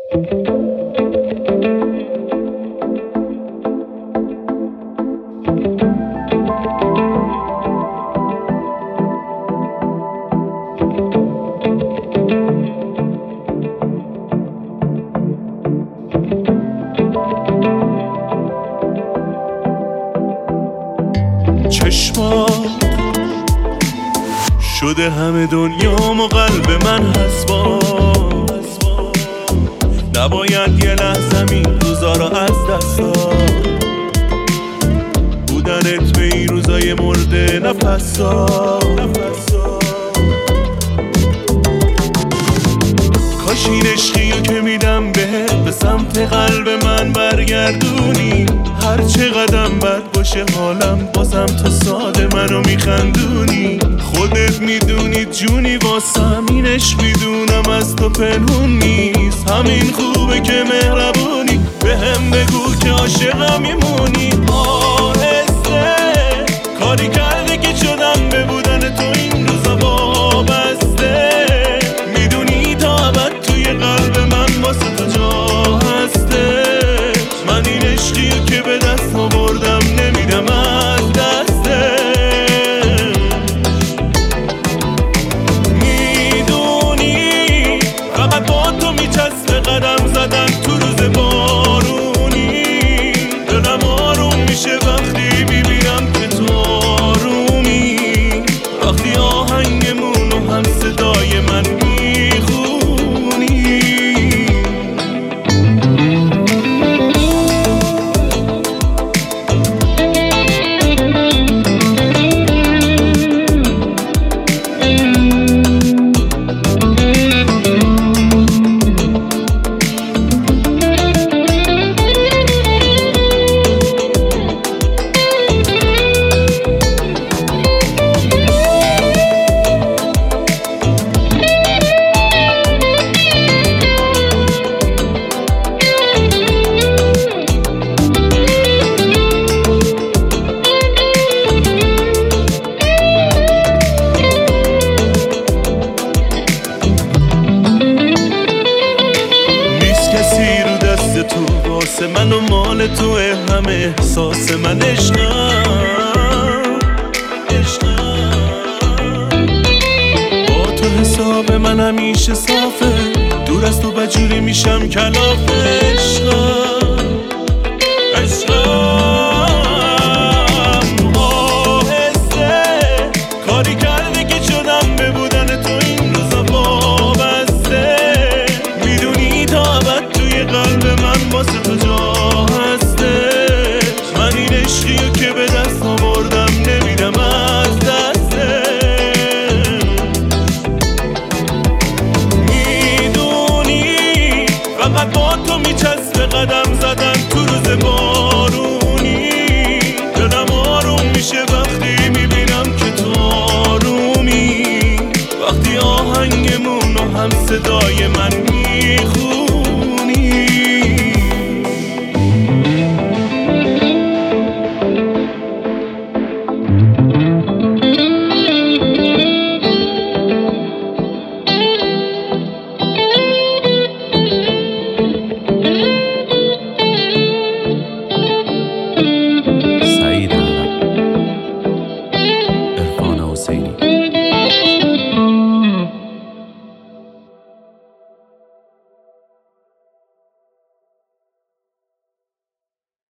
چشمات شده همه دنیام و قلب من حسباس، نباید یه لحظه این روزا رو از دست داد. بودنت به این روزای مرده نفسا، کاش این عشقیو که میدم بهت به سمت قلب من برگردونی. هر چه قدم بد باشه حالم بازم تو ساده منو میخندونی. خودت میدونی جونی واسم این عشق میدونم از تو پنهون نیست. همین خوبه که مهربونی به هم بگو که عاشقم میمونی. آهسته کاری کرده که شدم به بودن تو این روزا وابسته. میدونی تا ابد توی قلب من واسه تو جا هسته. من این عشقیو که به دست آوردم نمیدم از دسته. میدونی فقط با تو میچسبه قدم زدن تو روز بارونی. دلم آروم میشه وقتی میبینم که تو آرومی. وقتی آهنگمونو هم صدای من میخونی. تو واسه من و مال تو همه احساس من عشقم. با تو حساب من همیشه صافه. دور از تو بجوری میشم کلاف عشقم. آهسته کاری کرده که شدم به بودن تو این روزا وابسته. میدونی تا ابد توی قلب من واسه تو جا هسته. من این عشقیو که به دست آوردم نمیدم از دسته. میدونی فقط با تو میچسبه قدم زدن تو روز بارونی. دلم آروم میشه وقتی میبینم که تو آرومی. وقتی آهنگمونو هم صدای من میخونی.